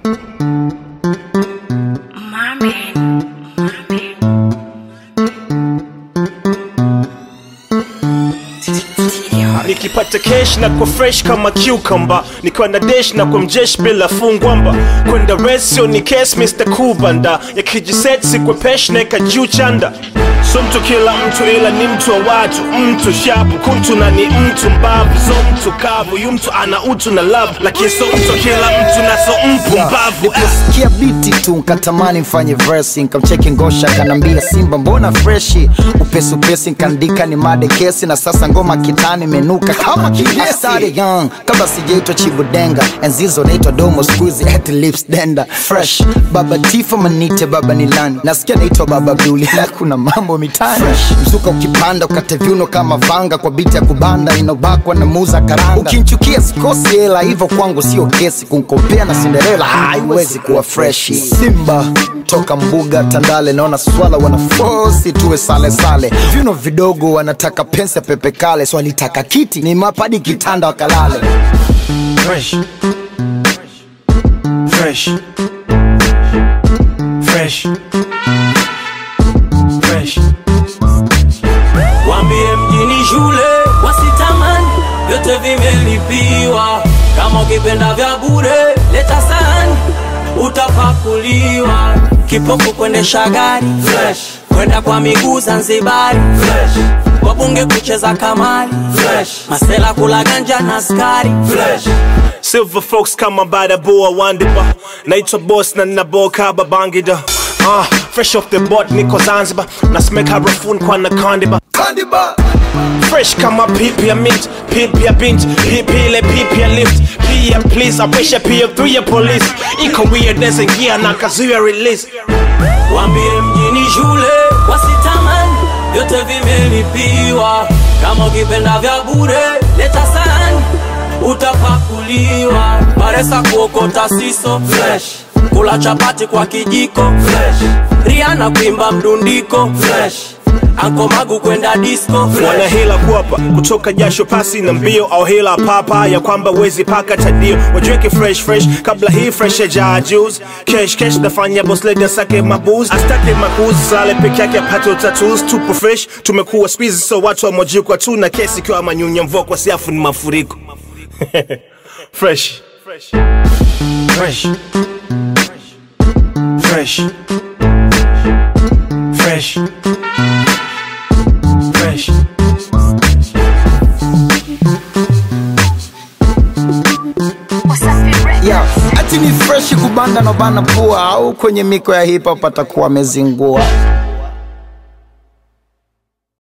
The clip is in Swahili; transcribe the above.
Nikipata cash na kwa fresh kama cucumber, nikiwa na dash na kwa mjesh bila fungwamba. Kwenda resio ni case Mr. Kubanda, yakijisetsi kwa pesh neka juu chanda. So mtu kila mtu ila ni mtu wa watu, mtu shapu kuntu na ni mtu mbavu. So mtu kavu, yu mtu ana utu na love, lakini so mtu kila mtu na so mpumbavu. Nikusikia biti tu nkatamani mfanye verse, nkamcheki ngosha kanambia Simba mbona freshi. Upesi upesi nkandika ni made kesi, na sasa ngoma kitani menuka kama kinyesi. I started young, kabla sijaitwa Chibudenga, enzizo naitwa Domo squeeze at lips denda. Fresh, baba Tifa manite baba Nilani, nasikia naitwa baba Abduli, kuna mambo mitani. Fresh, mzuka ukipanda ukate viuno kama vanga, kwa biti ya kubanda inobakwa na muza karanga. Ukinchukia sikosi hela, hivyo kwangu sio kesi, kunkompea na Cinderella haiwezi kuwa freshi. Simba toka mbuga Tandale, naona swala wanafosi tuwe sale sale. Viuno vidogo wanataka pensa pepe kale, so walitaka kiti ni mapadi kitanda wakalale. Fresh, fresh, fresh, fresh. Wambie mjini shule wasitamani, yote vimelipiwa. Kama ukipenda vya bure leta sahani, utapakuliwa. Kipofu kuendesha gari fresh, kwenda kwa miguu Zanzibari fresh, wabunge kucheza kamari fresh, masela kula ganja na skari fresh. Silver folks kama bada boa wandiba, naitwa boss na naboka babangida. Fresh off the boat niko Zanzibar, na smek harafuni kwa na kandiba. Fresh kama pipi ya mint, pipi ya bint, pipi ile pipi ya lift. Pia please, I wish I pia 3 ya police. Iko weirdness and gear na kazuya release. Wambie mjini shule wasitamani, yote vimelipiwa. Kama ukipenda vya bure leta sahani, utapakuliwa. Baresa kuokota siso fresh, kula chapati kwa kijiko fresh, Rihanna kuimba mdundiko fresh, Anko Magu kwenda disco fresh. Wana hila kuapa, kutoka jasho pasi na mbio, au hila papa ya kwamba wezi paka tadio. Wajweke fresh fresh, kabla hii fresh ya jaa juice. Cash cash nafanya boss lady sake mabooze. Astake makuzi, sale peke yake pato tattoos. Tupo fresh, tumekuwa squeeze so watu wa mojikwa tu. Na kesi kiwa manyunya mvua kwa siafu ni mafuriko. Fresh, fresh, fresh, fresh, fresh, fresh. Yeah, ati ni fresh kubanda no bana pua, au kwenye miko ya hip hop atakuwa mezingua.